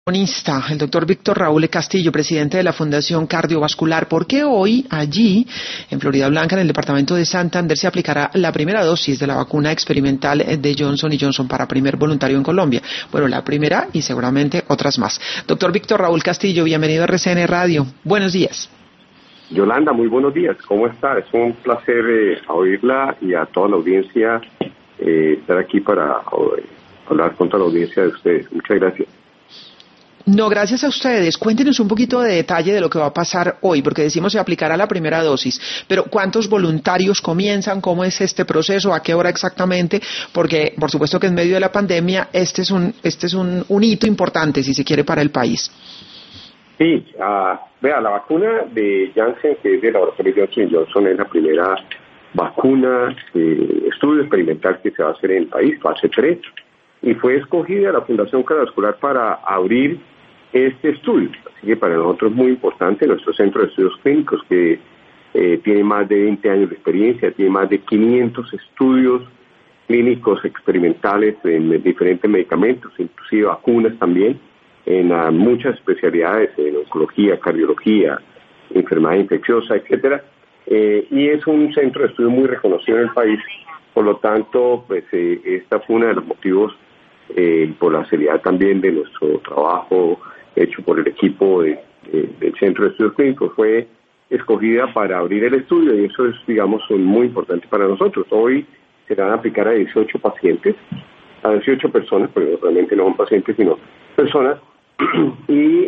El doctor Víctor Raúl Castillo, presidente de la Fundación Cardiovascular. ¿Por qué hoy allí, en Florida Blanca, en el departamento de Santander, se aplicará la primera dosis de la vacuna experimental de Johnson & Johnson para primer voluntario en Colombia? Bueno, la primera y seguramente otras más. Doctor Víctor Raúl Castillo, bienvenido a RCN Radio. Buenos días. Yolanda, muy buenos días. ¿Cómo está? Es un placer oírla y a toda la audiencia estar aquí para hablar con toda la audiencia de ustedes. Muchas gracias. No, gracias a ustedes. Cuéntenos un poquito de detalle de lo que va a pasar hoy, porque decimos se aplicará la primera dosis, pero ¿cuántos voluntarios comienzan? ¿Cómo es este proceso? ¿A qué hora exactamente? Porque, por supuesto que en medio de la pandemia, este es un hito importante, si se quiere, para el país. Sí, vea, la vacuna de Janssen, que es del laboratorio Johnson & Johnson, es la primera vacuna, estudio experimental que se va a hacer en el país, fase 3, y fue escogida la Fundación Cardiovascular para abrir este estudio. Así que para nosotros es muy importante, nuestro centro de estudios clínicos, que tiene más de 20 años de experiencia, tiene más de 500 estudios clínicos experimentales en diferentes medicamentos, inclusive vacunas también, en muchas especialidades, en oncología, cardiología, enfermedad infecciosa, etcétera. Y es un centro de estudio muy reconocido en el país. Por lo tanto, pues esta fue uno de los motivos, por la seriedad también de nuestro trabajo hecho por el equipo del Centro de Estudios Clínicos, fue escogida para abrir el estudio, y eso es, digamos, muy importante para nosotros. Hoy se van a aplicar a 18 pacientes, a 18 personas, pero realmente no son pacientes, sino personas, y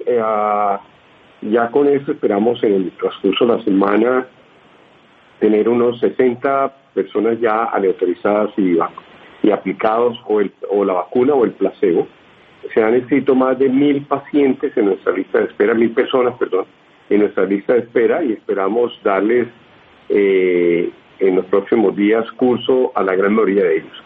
ya con eso esperamos en el transcurso de la semana tener unos 60 personas ya aleatorizadas y aplicados o la vacuna o el placebo. Se han inscrito más de 1,000 pacientes en nuestra lista de espera, 1,000 personas, perdón, en nuestra lista de espera, y esperamos darles en los próximos días curso a la gran mayoría de ellos.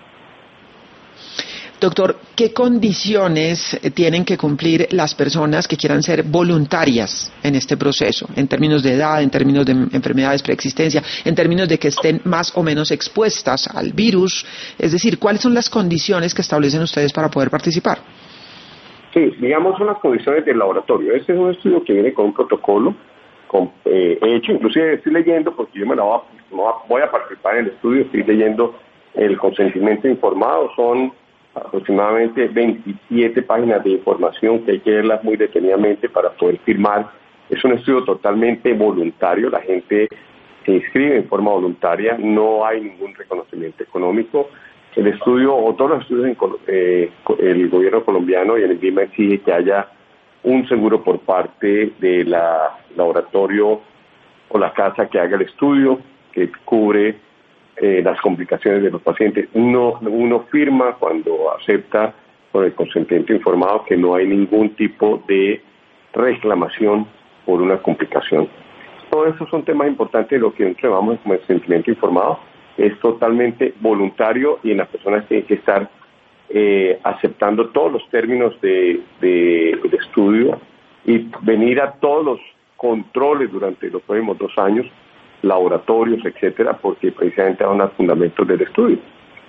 Doctor, ¿qué condiciones tienen que cumplir las personas que quieran ser voluntarias en este proceso? En términos de edad, en términos de enfermedades preexistencia, en términos de que estén más o menos expuestas al virus. Es decir, ¿cuáles son las condiciones que establecen ustedes para poder participar? Sí, digamos, son las condiciones del laboratorio. Este es un estudio que viene con un protocolo hecho, inclusive estoy leyendo, porque yo voy a participar en el estudio, estoy leyendo el consentimiento informado. Son aproximadamente 27 páginas de información que hay que verlas muy detenidamente para poder firmar. Es un estudio totalmente voluntario, la gente se inscribe en forma voluntaria, no hay ningún reconocimiento económico. El estudio, o todos los estudios, el gobierno colombiano y el INVIMA exige que haya un seguro por parte de la laboratorio o la casa que haga el estudio, que cubre las complicaciones de los pacientes. Uno firma cuando acepta con el consentimiento informado que no hay ningún tipo de reclamación por una complicación. Todo eso son temas importantes de lo que nosotros llamamos como consentimiento informado. Es totalmente voluntario y en las personas tienen que estar aceptando todos los términos de estudio y venir a todos los controles durante los próximos 2 años, laboratorios, etcétera, porque precisamente van a los fundamentos del estudio.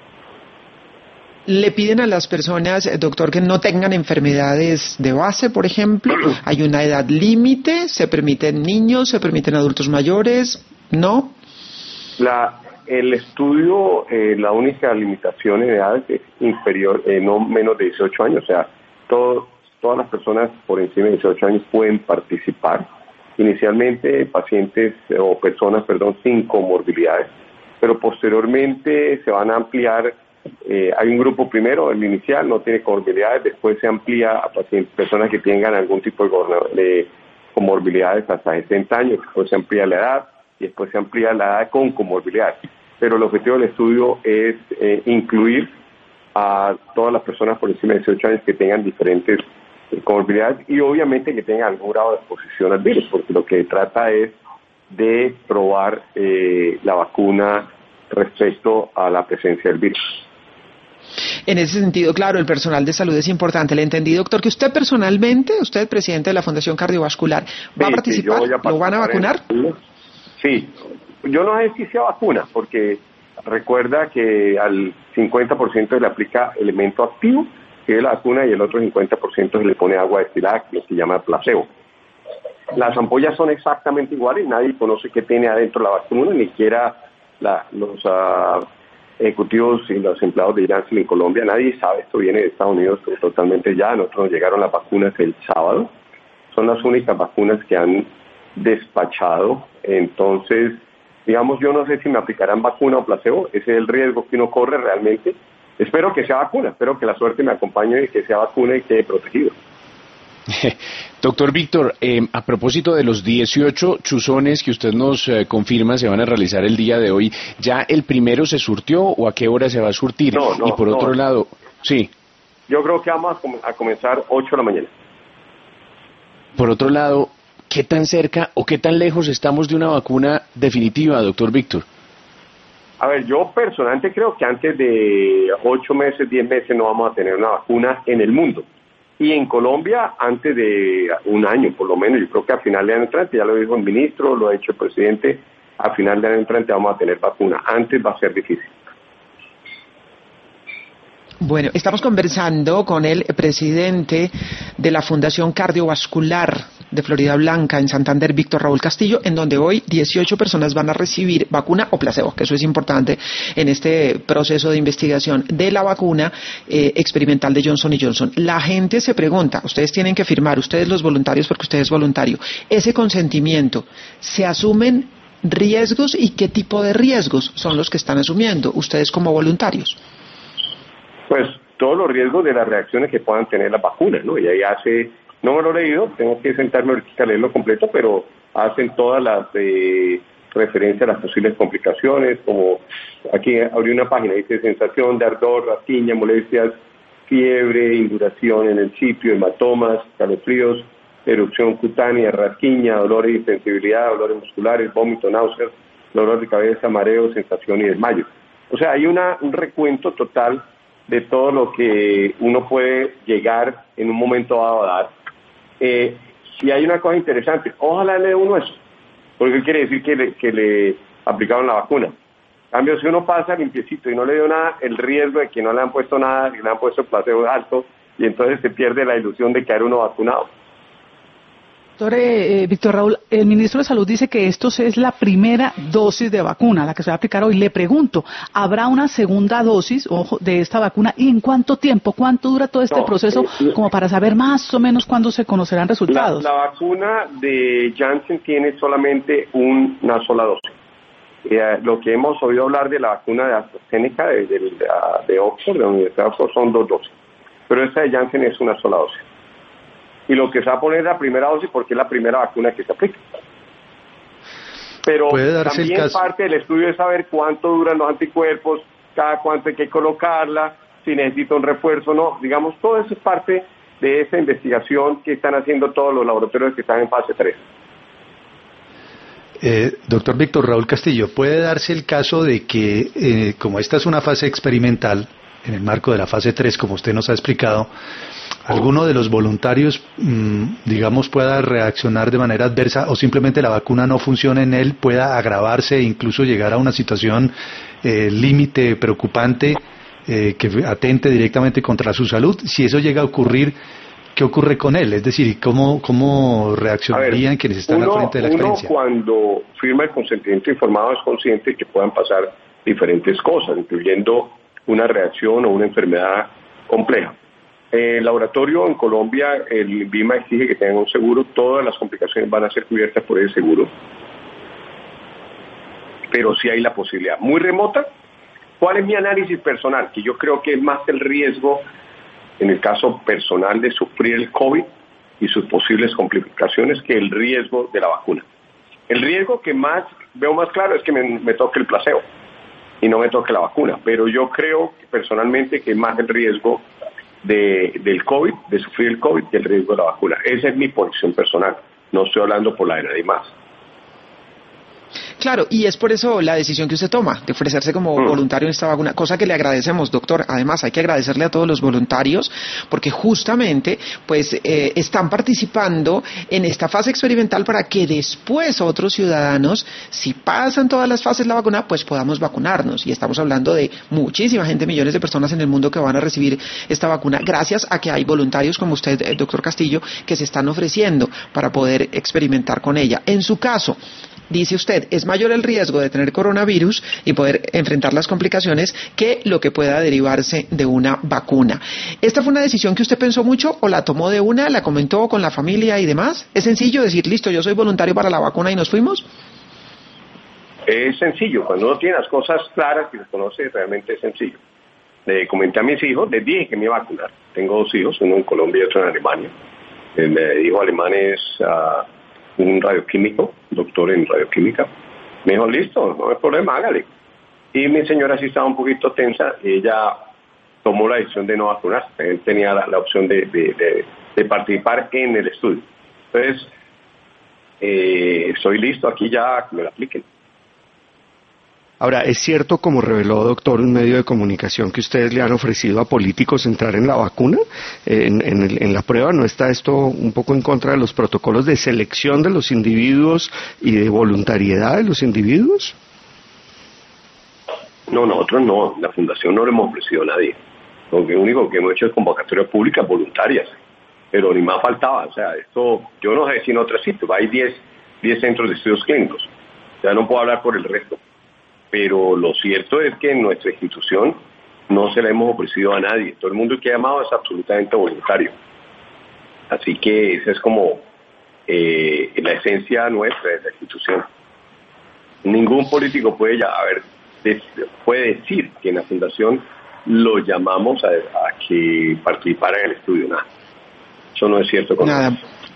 ¿Le piden a las personas, doctor, que no tengan enfermedades de base, por ejemplo? ¿Hay una edad límite? ¿Se permiten niños? ¿Se permiten adultos mayores? ¿No? El estudio, la única limitación en edad es inferior, no menos de 18 años, o sea, todas las personas por encima de 18 años pueden participar. Inicialmente pacientes o personas, sin comorbilidades, pero posteriormente se van a ampliar. Hay un grupo primero, el inicial, no tiene comorbilidades, después se amplía a personas que tengan algún tipo de comorbilidades hasta 60 años, después se amplía la edad y después se amplía la edad con comorbilidades. Pero el objetivo del estudio es incluir a todas las personas por encima de 18 años que tengan diferentes comorbilidades y obviamente que tengan algún grado de exposición al virus, porque lo que trata es de probar la vacuna respecto a la presencia del virus. En ese sentido, claro, el personal de salud es importante. Le entendí, doctor, que usted personalmente, usted, presidente de la Fundación Cardiovascular, ¿va a participar? ¿Lo van a vacunar? Sí, yo no sé si sea vacuna, porque recuerda que al 50% le aplica elemento activo recibe la vacuna y el otro 50% se le pone agua destilada, que se llama placebo. Las ampollas son exactamente iguales, nadie conoce qué tiene adentro la vacuna, ni siquiera los ejecutivos y los empleados de Janssen en Colombia, nadie sabe, esto viene de Estados Unidos totalmente ya, a nosotros nos llegaron las vacunas el sábado, son las únicas vacunas que han despachado, entonces, digamos, yo no sé si me aplicarán vacuna o placebo, ese es el riesgo que uno corre realmente, espero que sea vacuna, espero que la suerte me acompañe y que sea vacuna y quede protegido. Doctor Víctor, a propósito de los 18 chuzones que usted nos confirma se van a realizar el día de hoy, ¿ya el primero se surtió o a qué hora se va a surtir? No, y por otro lado, sí. Yo creo que vamos a comenzar 8 de la mañana. Por otro lado, ¿qué tan cerca o qué tan lejos estamos de una vacuna definitiva, doctor Víctor? A ver, yo personalmente creo que antes de 8 meses, 10 meses no vamos a tener una vacuna en el mundo. Y en Colombia, antes de un año, por lo menos, yo creo que a final de año entrante, ya lo dijo el ministro, lo ha dicho el presidente, a final de año entrante vamos a tener vacuna. Antes va a ser difícil. Bueno, estamos conversando con el presidente de la Fundación Cardiovascular de Florida Blanca en Santander, Víctor Raúl Castillo, en donde hoy 18 personas van a recibir vacuna o placebo, que eso es importante en este proceso de investigación de la vacuna experimental de Johnson & Johnson. La gente se pregunta, ustedes tienen que firmar, ustedes los voluntarios, porque usted es voluntario, ese consentimiento, ¿se asumen riesgos y qué tipo de riesgos son los que están asumiendo ustedes como voluntarios? Pues todos los riesgos de las reacciones que puedan tener las vacunas, ¿no? Y ahí no me lo he leído, tengo que sentarme ahorita a leerlo completo, pero hacen todas las referencias a las posibles complicaciones, como aquí abrí una página, dice sensación de ardor, rasquiña, molestias, fiebre, induración en el sitio, hematomas, calofríos, erupción cutánea, rasquiña, dolores y sensibilidad, dolores musculares, vómito, náuseas, dolor de cabeza, mareo, sensación y desmayo. O sea, hay un recuento total de todo lo que uno puede llegar en un momento dado a dar. Y hay una cosa interesante, ojalá le dé uno eso, porque quiere decir que le aplicaron la vacuna. En cambio, si uno pasa limpiecito y no le dio nada, el riesgo de que no le han puesto nada, que le han puesto placebo es alto, y entonces se pierde la ilusión de quedar uno vacunado. Doctor Víctor Raúl, el ministro de Salud dice que esto es la primera dosis de vacuna, la que se va a aplicar hoy. Le pregunto, ¿habrá una segunda dosis de esta vacuna? ¿Y en cuánto tiempo? ¿Cuánto dura todo este proceso como para saber más o menos cuándo se conocerán resultados? La vacuna de Janssen tiene solamente una sola dosis. Lo que hemos oído hablar de la vacuna de AstraZeneca, de Oxford, de la Universidad de Oxford, son 2 dosis. Pero esta de Janssen es una sola dosis. Y lo que se va a poner es la primera dosis porque es la primera vacuna que se aplica. Pero también parte del estudio es saber cuánto duran los anticuerpos, cada cuánto hay que colocarla, si necesita un refuerzo o no. Digamos, todo eso es parte de esa investigación que están haciendo todos los laboratorios que están en fase 3. Doctor Víctor Raúl Castillo, ¿puede darse el caso de que, como esta es una fase experimental, en el marco de la fase 3, como usted nos ha explicado, alguno de los voluntarios, digamos, pueda reaccionar de manera adversa o simplemente la vacuna no funcione en él, pueda agravarse e incluso llegar a una situación límite, preocupante, que atente directamente contra su salud? Si eso llega a ocurrir, ¿qué ocurre con él? Es decir, ¿cómo reaccionarían quienes están al frente de la experiencia? Uno cuando firma el consentimiento informado es consciente que puedan pasar diferentes cosas, incluyendo una reacción o una enfermedad compleja. El laboratorio en Colombia, el INVIMA exige que tengan un seguro, todas las complicaciones van a ser cubiertas por ese seguro, pero sí hay la posibilidad muy remota. ¿Cuál es mi análisis personal? Que yo creo que es más el riesgo, en el caso personal, de sufrir el COVID y sus posibles complicaciones que el riesgo de la vacuna. El riesgo que más veo más claro es que me toque el placebo y no me toque la vacuna, pero yo creo personalmente que es más el riesgo del COVID, de sufrir el COVID, que el riesgo de la vacuna. Esa es mi posición personal, no estoy hablando por la de nadie más. Claro, y es por eso la decisión que usted toma de ofrecerse como voluntario en esta vacuna, cosa que le agradecemos, doctor. Además, hay que agradecerle a todos los voluntarios porque justamente pues están participando en esta fase experimental para que después otros ciudadanos, si pasan todas las fases de la vacuna, pues podamos vacunarnos. Y estamos hablando de muchísima gente, millones de personas en el mundo que van a recibir esta vacuna gracias a que hay voluntarios como usted, doctor Castillo, que se están ofreciendo para poder experimentar con ella. En su caso, dice usted, es mayor el riesgo de tener coronavirus y poder enfrentar las complicaciones que lo que pueda derivarse de una vacuna. ¿Esta fue una decisión que usted pensó mucho o la tomó de una, la comentó con la familia y demás? ¿Es sencillo decir, listo, yo soy voluntario para la vacuna y nos fuimos? Es sencillo, cuando uno tiene las cosas claras y las conoce, realmente es sencillo. Le comenté a mis hijos, les dije que me iba a vacunar. Tengo 2 hijos, uno en Colombia y otro en Alemania. Mi hijo alemán es un radioquímico, doctor en radioquímica. Me dijo, listo, no hay problema, hágale. Y mi señora sí estaba un poquito tensa y ella tomó la decisión de no vacunarse. Él tenía la opción de participar en el estudio. Entonces, estoy listo aquí ya que me lo apliquen. Ahora, es cierto, como reveló, doctor, un medio de comunicación, que ustedes le han ofrecido a políticos entrar en la vacuna, en la prueba. ¿No está esto un poco en contra de los protocolos de selección de los individuos y de voluntariedad de los individuos? No, nosotros no, la Fundación no le hemos ofrecido a nadie. Lo único que hemos hecho es convocatorias públicas voluntarias, pero ni más faltaba. O sea, esto, yo no sé si en otros sitios, hay 10 centros de estudios clínicos, ya no puedo hablar por el resto. Pero lo cierto es que en nuestra institución no se la hemos ofrecido a nadie. Todo el mundo que ha llamado es absolutamente voluntario. Así que esa es como la esencia nuestra de la institución. Ningún político puede decir que en la fundación lo llamamos a que participara en el estudio. Nada. Eso no es cierto. Nada.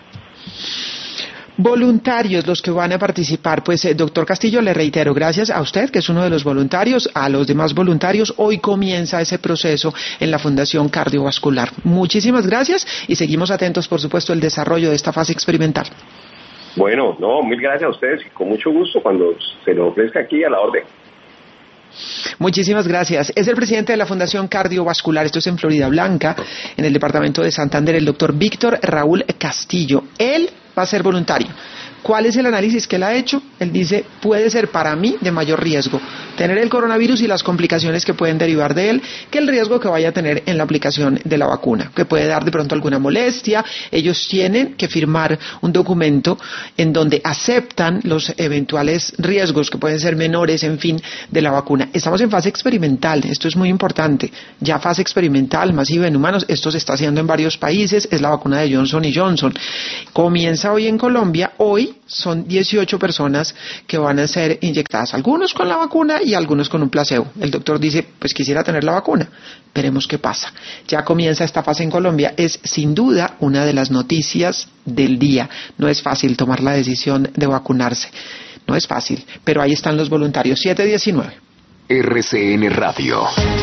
Voluntarios los que van a participar, pues doctor Castillo, le reitero, gracias a usted que es uno de los voluntarios, a los demás voluntarios, hoy comienza ese proceso en la Fundación Cardiovascular. Muchísimas gracias y seguimos atentos, por supuesto, al desarrollo de esta fase experimental. Bueno, mil gracias a ustedes y con mucho gusto cuando se lo ofrezca aquí a la orden. Muchísimas gracias. Es el presidente de la Fundación Cardiovascular, esto es en Florida Blanca, en el departamento de Santander, el doctor Víctor Raúl Castillo. Él va a ser voluntario. ¿Cuál es el análisis que él ha hecho? Él dice, puede ser para mí de mayor riesgo tener el coronavirus y las complicaciones que pueden derivar de él, que el riesgo que vaya a tener en la aplicación de la vacuna, que puede dar de pronto alguna molestia. Ellos tienen que firmar un documento en donde aceptan los eventuales riesgos que pueden ser menores, en fin, de la vacuna. Estamos en fase experimental, esto es muy importante, ya fase experimental masiva en humanos, esto se está haciendo en varios países, es la vacuna de Johnson & Johnson. Comienza hoy en Colombia, hoy son 18 personas que van a ser inyectadas, algunos con la vacuna y algunos con un placebo. El doctor dice, pues quisiera tener la vacuna, veremos qué pasa. Ya comienza esta fase en Colombia, es sin duda una de las noticias del día. No es fácil tomar la decisión de vacunarse, no es fácil, pero ahí están los voluntarios. 7:19. RCN Radio.